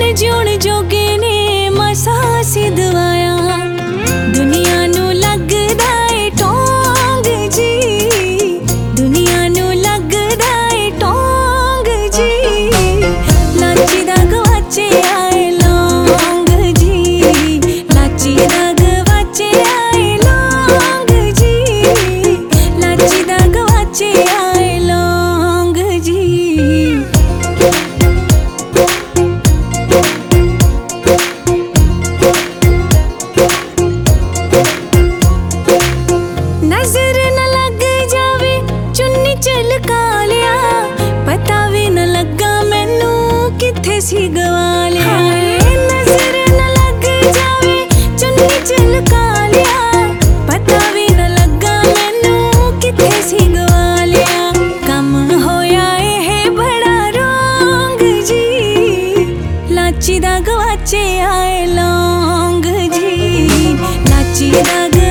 ਜਿਉਣ ਜੋਗੇ ਨੇ ਮਸਾਂ ਸੀ ਦਵਾਇਆ। ਦੁਨੀਆ ਨੂੰ ਲੱਗਦਾ ਏ ਟੋਂਗ ਜੀ, ਦੁਨੀਆ ਨੂੰ ਲੱਗਦਾ ਏ ਟੋਂਗ ਜੀ। ਲਾਚੀ ਦਾ ਗਵਾਚੇ ਆਏ ਲੌਂਗ ਜੀ, ਲਾਚੀ ਦਾ ਗਵਾਚੇ ਆਏ ਲੌਂਗ ਜੀ, ਲਾਚੀ ਦਾ ਗਵਾਚੇ ਆਏ ਲੌਂਗ ਜੀ। नजर न लग जावे चुन्नी झलका लिया, पता भी न लगा मैनू किथे सी गवा लिया। नजर न लग जावे चुन्नी झलका लिया, पता भी न लगा मैनू किथे सी गवा लिया। कम होया एह बड़ा रोंग जी, लाची दा गवाचे आए लौंग जी, लाची दा